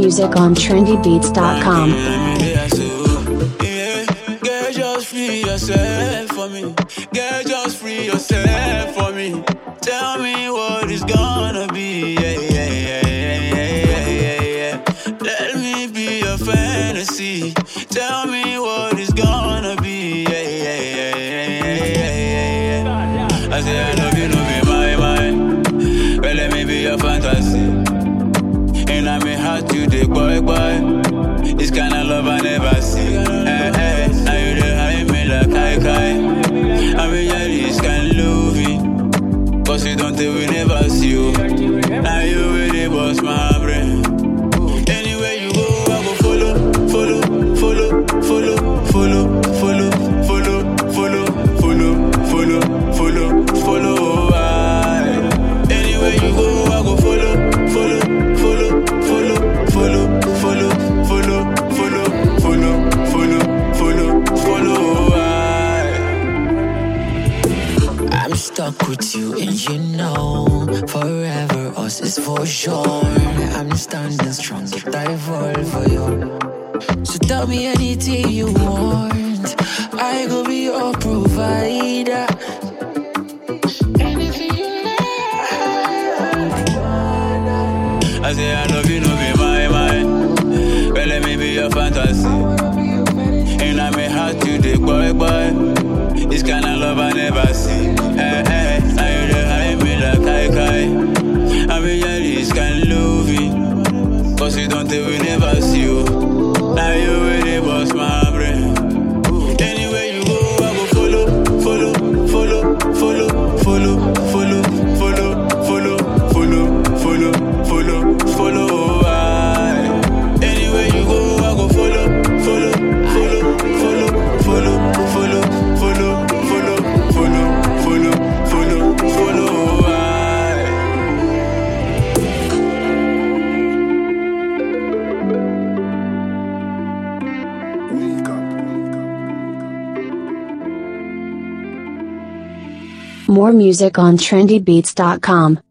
music on trendybeats.com. Girl, just free yourself for me. Girl, just free yourself for me. Tell me what it's gonna be. Let me be your fantasy. Tell me what it's gonna be. I say I love you, no be my. Well, let me be your fantasy. And I may have to the boy. This kind of love I never see. Now you dey hide me like kai. I mean, yeah, this kind of loving. Cause you don't think we never see you. Now you really bust my brain. Anywhere you go, I go follow. Anywhere you go, I go follow. I'm stuck with you and you know forever us is for sure. I'm standing strong, get I fall for you. So tell me anything you want, I go be your provider. Anything you need. I say I love you, no be my. Well, let me be your fantasy. And I may have to the boy. This kind of love I never see. Now you dey hide me like kai. I mean, yeah, this kind of loving. Cause you don't think we never see you. Now you really bust my brain. Anywhere you go, I go follow. Anywhere you go, I go follow. More music on trendybeats.com.